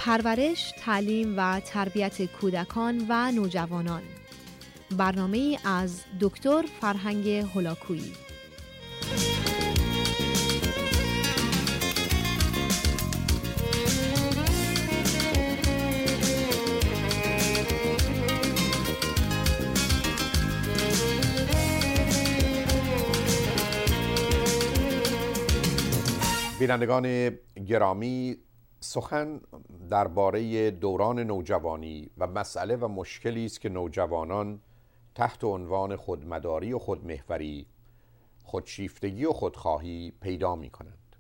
پرورش، تعلیم و تربیت کودکان و نوجوانان. برنامه‌ای از دکتر فرهنگ هولاکویی. بینندگان گرامی، سخن درباره دوران نوجوانی و مسئله و مشکلی است که نوجوانان تحت عنوان خودمداری و خودمحوری، خودشیفتگی و خودخواهی پیدا می کنند.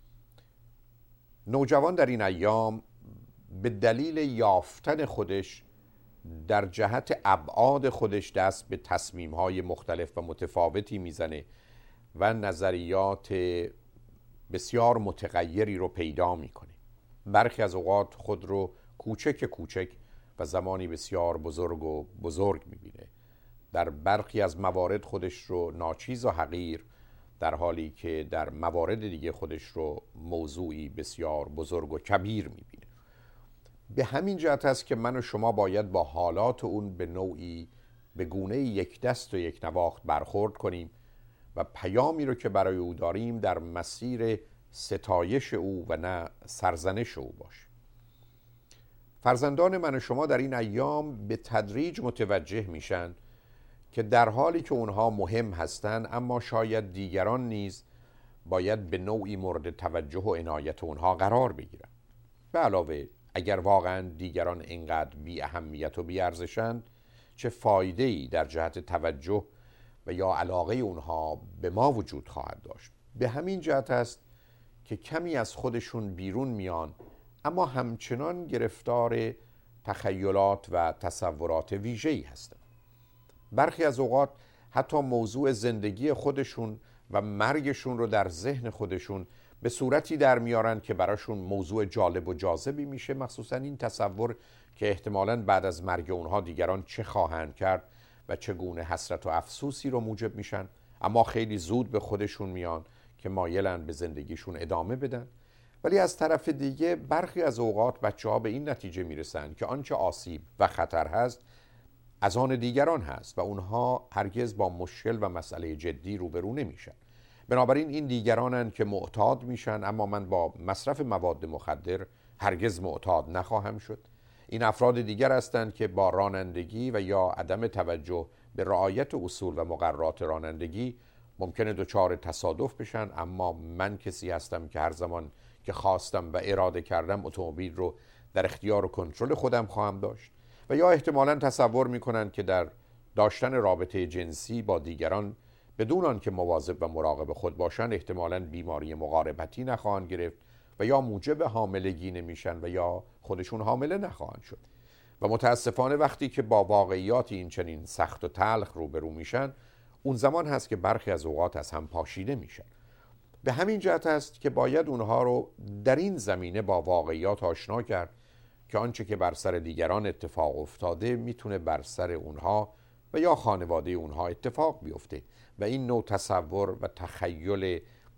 نوجوان در این ایام به دلیل یافتن خودش در جهت ابعاد خودش دست به تصمیم‌های مختلف و متفاوتی میزنه و نظریات بسیار متغیری رو پیدا میکنه. برخی از اوقات خود رو کوچک و زمانی بسیار بزرگ میبینه. در برخی از موارد خودش رو ناچیز و حقیر، در حالی که در موارد دیگه خودش رو موضوعی بسیار بزرگ و کبیر میبینه. به همین جهت است که من و شما باید با حالات اون به نوعی به گونه یک دست و یک نواخت برخورد کنیم و پیامی رو که برای او داریم در مسیر ستایش او و نه سرزنش او باشه. فرزندان من و شما در این ایام به تدریج متوجه میشن که در حالی که اونها مهم هستن، اما شاید دیگران نیز باید به نوعی مورد توجه و عنایت اونها قرار بگیرن. به علاوه اگر واقعا دیگران اینقدر بی اهمیت و بی ارزشند، چه فایده‌ای در جهت توجه و یا علاقه اونها به ما وجود خواهد داشت؟ به همین جهت است که کمی از خودشون بیرون میان، اما همچنان گرفتار تخیلات و تصورات ویژه‌ای هستند. برخی از اوقات حتی موضوع زندگی خودشون و مرگشون رو در ذهن خودشون به صورتی در میارن که براشون موضوع جالب و جاذبی میشه، مخصوصا این تصور که احتمالاً بعد از مرگ اونها دیگران چه خواهند کرد و چگونه حسرت و افسوسی رو موجب میشن، اما خیلی زود به خودشون میان که مایلن به زندگیشون ادامه بدن. ولی از طرف دیگه برخی از اوقات بچه‌ها به این نتیجه میرسن که آنچه آسیب و خطر هست از آن دیگران هست و اونها هرگز با مشکل و مسئله جدی روبرو نمیشن. بنابراین این دیگرانن که معتاد میشن، اما من با مصرف مواد مخدر هرگز معتاد نخواهم شد. این افراد دیگر هستند که با رانندگی و یا عدم توجه به رعایت اصول و مقررات رانندگی ممکنه دچار تصادف بشن، اما من کسی هستم که هر زمان که خواستم و اراده کردم اتومبیل رو در اختیار و کنترل خودم خواهم داشت. و یا احتمالاً تصور میکنن که در داشتن رابطه جنسی با دیگران بدون آنکه مواظب و مراقب خود باشن احتمالاً بیماری مقاربتی نخواهند گرفت و یا موجب حاملگی نمیشن و یا خودشون حامله نخواهند شد. و متاسفانه وقتی که با واقعیات این چنین سخت و تلخ روبرو میشن، اون زمان هست که برخی از اوقات از هم پاشیده میشن. به همین جهت است که باید اونها رو در این زمینه با واقعیات آشنا کرد که آنچه که بر سر دیگران اتفاق افتاده میتونه بر سر اونها و یا خانواده اونها اتفاق بیفته و این نوع تصور و تخیل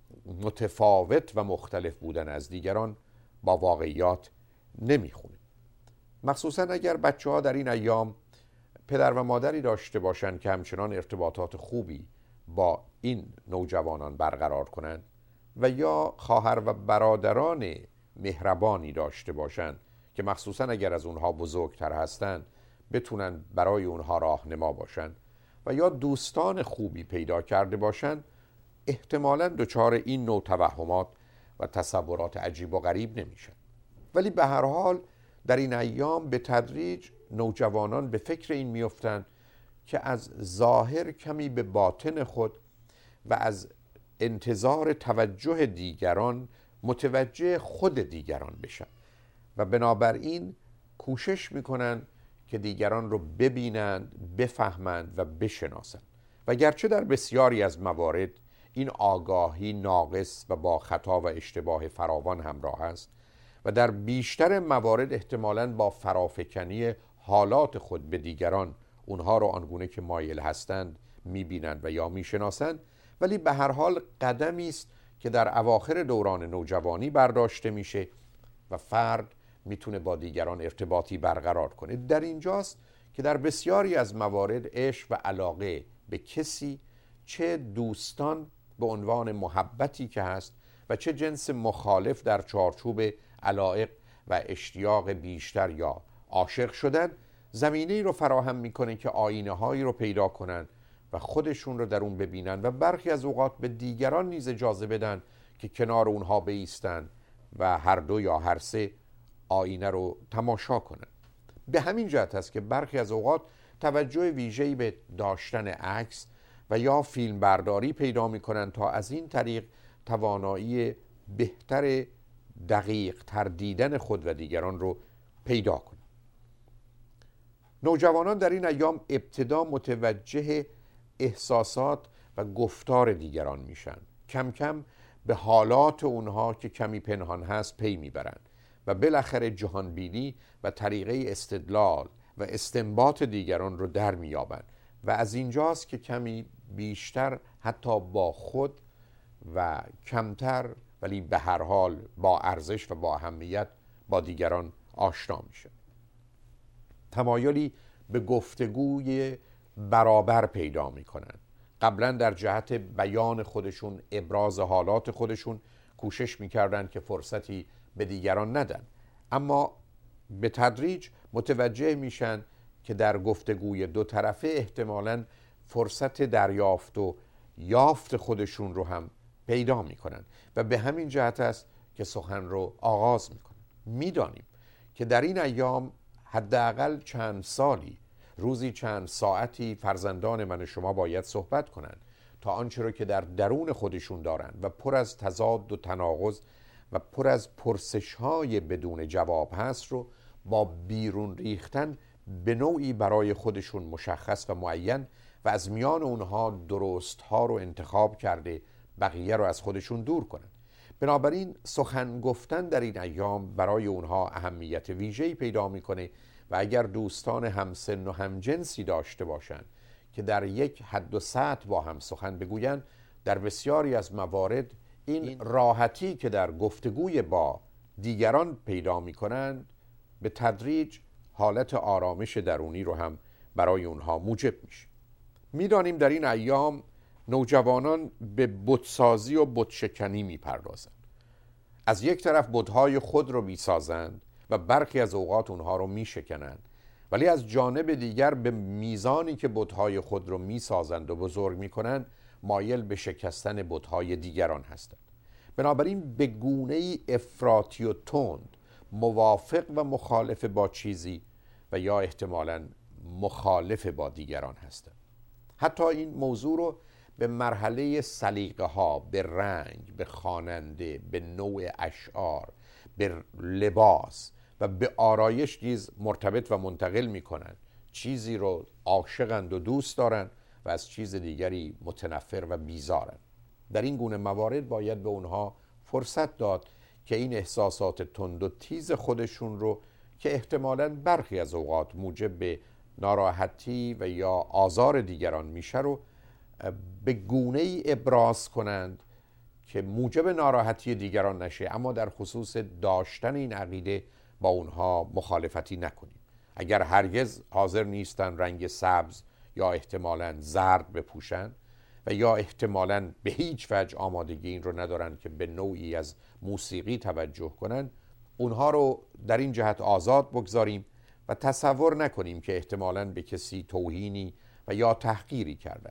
متفاوت و مختلف بودن از دیگران با واقعیات نمیخونه. مخصوصا اگر بچه‌ها در این ایام پدر و مادری داشته باشند که همچنان ارتباطات خوبی با این نوجوانان برقرار کنند و یا خواهر و برادران مهربانی داشته باشند که مخصوصا اگر از اونها بزرگتر هستند بتونن برای اونها راهنما باشند و یا دوستان خوبی پیدا کرده باشند، احتمالاً دچار این نوع توهمات و تصورات عجیب و غریب نمیشن. ولی به هر حال در این ایام به تدریج نوجوانان به فکر این میافتند که از ظاهر کمی به باطن خود و از انتظار توجه دیگران متوجه خود دیگران بشن و بنابراین کوشش میکنن که دیگران رو ببینند، بفهمند و بشناسند. و گرچه در بسیاری از موارد این آگاهی ناقص و با خطا و اشتباه فراوان همراه است و در بیشتر موارد احتمالاً با فرافکنی حالات خود به دیگران اونها رو آنگونه که مایل هستند میبینند و یا میشناسند، ولی به هر حال قدمی است که در اواخر دوران نوجوانی برداشته میشه و فرد میتونه با دیگران ارتباطی برقرار کنه. در اینجاست که در بسیاری از موارد عشق و علاقه به کسی، چه دوستان به عنوان محبتی که هست و چه جنس مخالف در چارچوب علایق و اشتیاق بیشتر یا عاشق شدن، زمینه‌ای رو فراهم میکنه که آینه‌هایی رو پیدا کنن و خودشون رو در اون ببینن و برخی از اوقات به دیگران نیز اجازه بدن که کنار اونها بایستن و هر دو یا هر سه آینه رو تماشا کنن. به همین جهت است که برخی از اوقات توجه ویژه‌ای به داشتن عکس و یا فیلم برداری پیدا میکنن تا از این طریق توانایی بهتر دقیق تر دیدن خود و دیگران رو پیدا کنن. نوجوانان در این ایام ابتدا متوجه احساسات و گفتار دیگران میشن. کم کم به حالات اونها که کمی پنهان هست پی میبرن و بالاخره جهانبینی و طریقه استدلال و استنباط دیگران رو در میابن و از اینجاست که کمی بیشتر حتی با خود و کمتر ولی به هر حال با ارزش و با اهمیت با دیگران آشنا میشه. تمایلی به گفتگوی برابر پیدا میکنن. قبلا در جهت بیان خودشون، ابراز حالات خودشون کوشش میکردن که فرصتی به دیگران ندن، اما به تدریج متوجه میشن که در گفتگوی دو طرفه احتمالاً فرصت دریافت و یافت خودشون رو هم پیدا میکنن و به همین جهت است که سخن رو آغاز میکنن. میدانیم که در این ایام حداقل چند سالی روزی چند ساعتی فرزندان من و شما باید صحبت کنن تا آنچه رو که در درون خودشون دارن و پر از تضاد و تناقض و پر از پرسش‌های بدون جواب هست رو با بیرون ریختن به نوعی برای خودشون مشخص و معین و از میان اونها درست‌ها رو انتخاب کرده بقیه رو از خودشون دور کنن. بنابراین سخن گفتن در این ایام برای اونها اهمیت ویژه‌ای پیدا میکنه و اگر دوستان همسن و همجنسی داشته باشند که در یک حد و سطح با هم سخن بگویند، در بسیاری از موارد این راحتی که در گفتگوی با دیگران پیدا میکنند به تدریج حالت آرامش درونی رو هم برای اونها موجب میشه. میدانیم در این ایام نوجوانان به بتسازی و بتشکنی میپردازند. از یک طرف بتهای خود رو میسازند و برخی از اوقات اونها رو میشکنند، ولی از جانب دیگر به میزانی که بتهای خود رو میسازند و بزرگ میکنند مایل به شکستن بتهای دیگران هستند. بنابراین به گونه‌ای افراطی و تند موافق و مخالف با چیزی و یا احتمالاً مخالف با دیگران هستند. حتی این موضوع رو به مرحله سلیقه ها، به رنگ، به خواننده، به نوع اشعار، به لباس و به آرایش نیز مرتبط و منتقل می کنند. چیزی رو عاشقند و دوست دارند و از چیز دیگری متنفر و بیزارند. در این گونه موارد باید به اونها فرصت داد که این احساسات تند و تیز خودشون رو که احتمالاً برخی از اوقات موجب به ناراحتی و یا آزار دیگران میشه رو به گونه‌ای ابراز کنند که موجب ناراحتی دیگران نشه، اما در خصوص داشتن این عقیده با اونها مخالفتی نکنیم. اگر هرگز حاضر نیستن رنگ سبز یا احتمالاً زرد بپوشن و یا احتمالاً به هیچ وجه آمادگی این رو ندارن که به نوعی از موسیقی توجه کنن، اونها رو در این جهت آزاد بگذاریم و تصور نکنیم که احتمالاً به کسی توهینی و یا تحقیری کردن.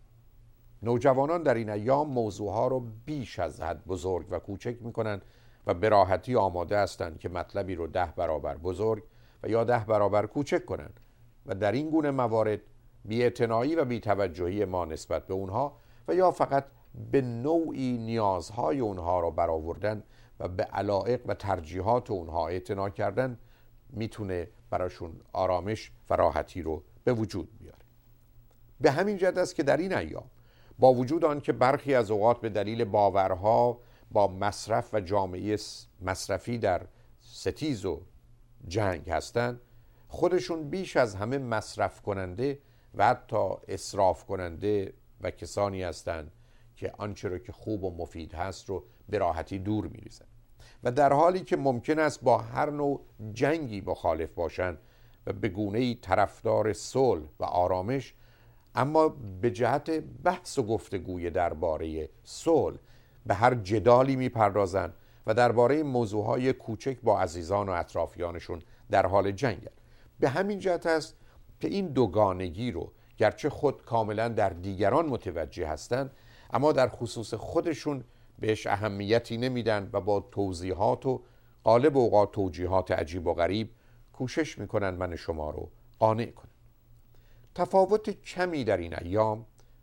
نوجوانان در این ایام موضوعها رو بیش از حد بزرگ و کوچک میکنن و به راحتی آماده هستند که مطلبی رو 10 برابر بزرگ و یا 10 برابر کوچک کنن و در این گونه موارد بی‌اعتنایی و بی‌توجهی ما نسبت به اونها و یا فقط به نوعی نیازهای اونها رو برآوردن و به علایق و ترجیحات اونها اعتنا کردن میتونه براشون آرامش و راحتی رو به وجود بیاره. به همین جهت است که در این ایام با وجود آن که برخی از اوقات به دلیل باورها با مصرف و جامعه مصرفی در ستیز و جنگ هستند، خودشون بیش از همه مصرف کننده و حتی اسراف کننده و کسانی هستند که آنچه رو که خوب و مفید هست رو به راحتی دور می‌ریزند. و در حالی که ممکن است با هر نوع جنگی مخالف باشند و به گونه‌ای طرفدار صلح و آرامش، اما به جهت بحث و گفتگوی درباره صلح به هر جدالی میپردازند و درباره موضوعهای کوچک با عزیزان و اطرافیانشون در حال جنگند. به همین جهت است که این دوگانگی رو گرچه خود کاملا در دیگران متوجه هستند، اما در خصوص خودشون بهش اهمیتی نمیدن و با توضیحات و غالب اوقات توجیهات عجیب و غریب کوشش میکنن من شما رو قانع کنن. تفاوت کمی در این ایام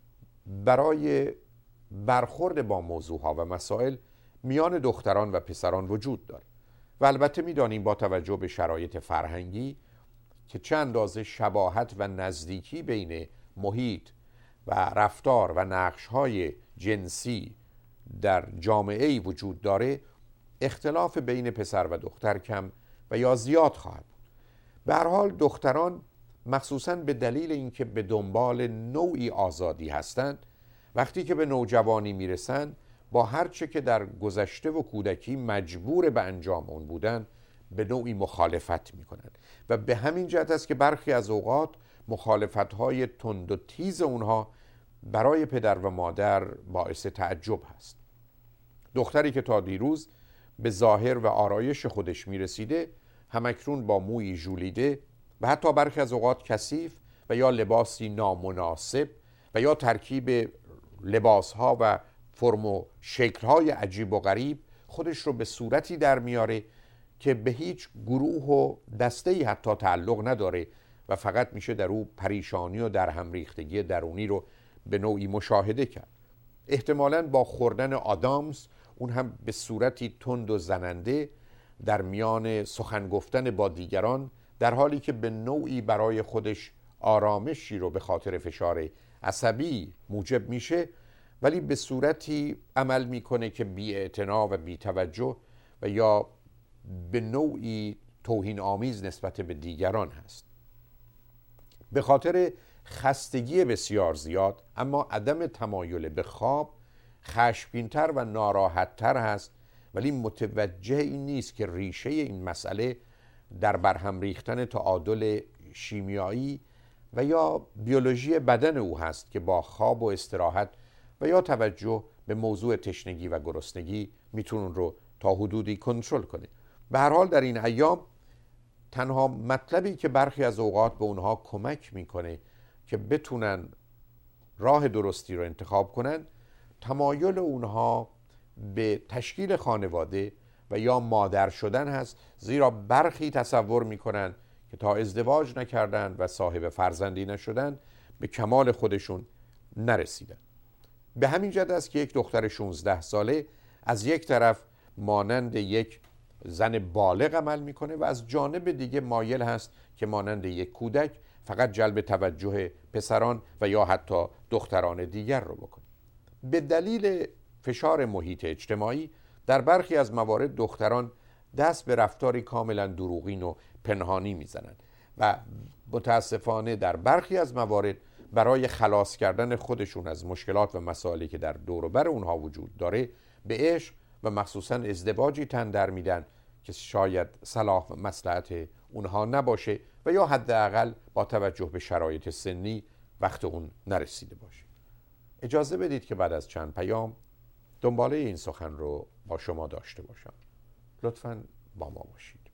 برای برخورد با موضوعها و مسائل میان دختران و پسران وجود داره و البته میدانیم با توجه به شرایط فرهنگی که چه اندازه شباهت و نزدیکی بین محیط و رفتار و نقش‌های جنسی در جامعه‌ای وجود داره، اختلاف بین پسر و دختر کم و یا زیاد خواهد بود. به هر حال دختران مخصوصاً به دلیل اینکه به دنبال نوعی آزادی هستند، وقتی که به نوجوانی میرسند با هر چه که در گذشته و کودکی مجبور به انجام اون بودن به نوعی مخالفت میکنند و به همین جهت است که برخی از اوقات مخالفت‌های تند و تیز اونها برای پدر و مادر باعث تعجب هست. دختری که تا دیروز به ظاهر و آرایش خودش میرسیده، همکنون با موی ژولیده و حتی برخی از اوقات کثیف و یا لباسی نامناسب و یا ترکیب لباسها و فرم و شکل‌های عجیب و غریب خودش رو به صورتی در میاره که به هیچ گروه و دسته‌ای حتی تعلق نداره و فقط میشه در او پریشانی و در هم ریختگی درونی رو به نوعی مشاهده کرد. احتمالاً با خوردن آدامس، اون هم به صورتی تند و زننده در میان سخن گفتن با دیگران، در حالی که به نوعی برای خودش آرامشی رو به خاطر فشار عصبی موجب میشه، ولی به صورتی عمل میکنه که بی‌اعتنا و بی‌توجه و یا به نوعی توهین آمیز نسبت به دیگران هست. به خاطر خستگی بسیار زیاد اما عدم تمایل به خواب خشمگین‌تر و ناراحت‌تر هست، ولی متوجه این نیست که ریشه این مسئله در برهم ریختن تعادل شیمیایی و یا بیولوژی بدن او هست که با خواب و استراحت و یا توجه به موضوع تشنگی و گرسنگی میتونه رو تا حدودی کنترل کنه. به هر حال در این ایام تنها مطلبی که برخی از اوقات به اونها کمک میکنه که بتونن راه درستی رو انتخاب کنن، تمایل اونها به تشکیل خانواده و یا مادر شدن هست، زیرا برخی تصور میکنن که تا ازدواج نکردن و صاحب فرزندی نشدن به کمال خودشون نرسیدن. به همین جهت است که یک دختر 16 ساله از یک طرف مانند یک زن بالغ عمل میکنه و از جانب دیگه مایل هست که مانند یک کودک فقط جلب توجه پسران و یا حتی دختران دیگر رو بکنه. به دلیل فشار محیط اجتماعی در برخی از موارد دختران دست به رفتاری کاملا دروغین و پنهانی میزنند و متاسفانه در برخی از موارد برای خلاص کردن خودشون از مشکلات و مسائلی که در دور و بر اونها وجود داره به عشق و مخصوصا ازدواجی تن در میدن که شاید صلاح و مصلحت اونها نباشه و یا حداقل با توجه به شرایط سنی وقت اون نرسیده باشه. اجازه بدید که بعد از چند پیام دنباله این سخن رو با شما داشته باشم. لطفاً با ما باشید.